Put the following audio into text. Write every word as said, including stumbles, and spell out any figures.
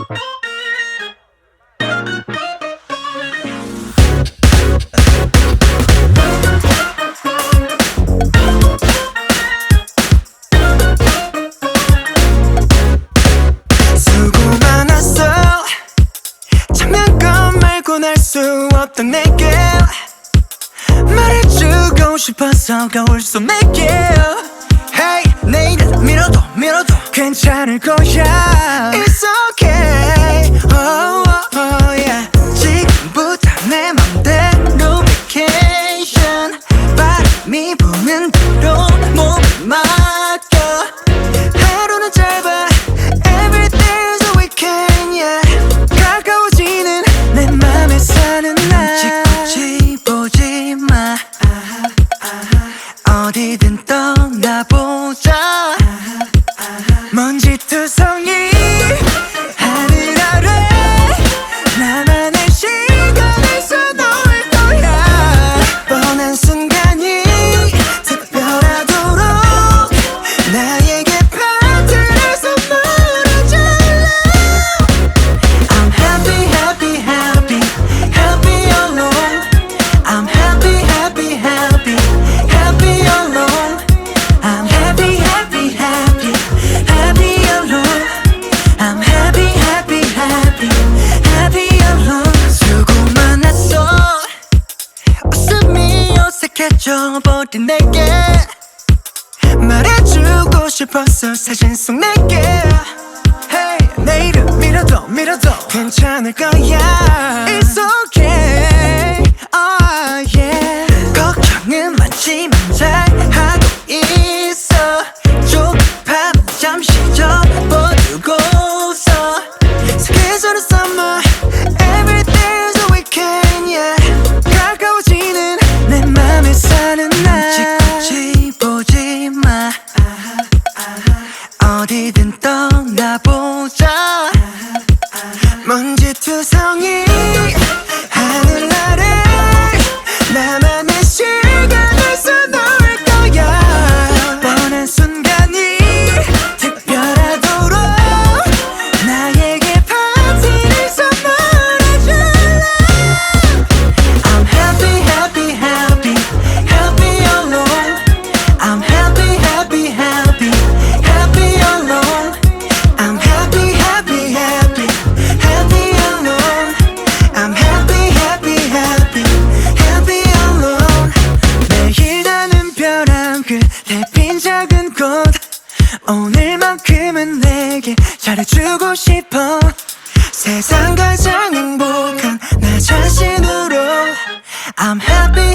수 없던 내게 말해주고 싶어서 거울 속 내게 Hey 내일은 미뤄도 미뤄도 괜찮을 거야 It's okay oh, oh, oh, yeah. 지금부터 내 맘대로 vacation 바람이 부는 대로 몸을 맡겨 하루는 짧아 Every day's a weekend yeah. 가까워지는 내 맘에 사는 날 굳이 보지 마 어디든 떠나보자 먼지투성이 하늘 아래 나만의 시간에서 놓을 거야 뻔한 순간이 특별하도록 나에게 파트를 선물해줄래 I'm happy happy happy happy alone I'm happy happy happy happy alone I'm happy happy happy happy alone I'm happy happy happy happy alone 수고 많았어 웃음이 어색해져 버린 내게 말해주고 싶었어 사진 속 내게 Hey 내일은 미뤄도 미뤄도 괜찮을 거야 It's okay oh yeah 걱정은 많지만 잘하고 있어 조급함은 잠시 접어두고서 스케줄은 summer Every day's a weekend yeah 가까워지는 내 맘에 사는 날 굳이 보지 마 어디든 떠나보자 먼지투성이 하늘 아래 나만의 시간에서 놓을 거야 뻔한 순간이 특별하도록 나에게 파티를 선물해줄래 I'm happy happy happy happy alone I'm happy happy happy happy alone I'm happy happy happy happy alone I'm happy happy happy happy alone 매일 나는 벼랑 끝에 핀 작은 꽃 오늘만큼은 내게 잘해주고 싶어 세상 가장 행복한 나 자신으로 I'm happy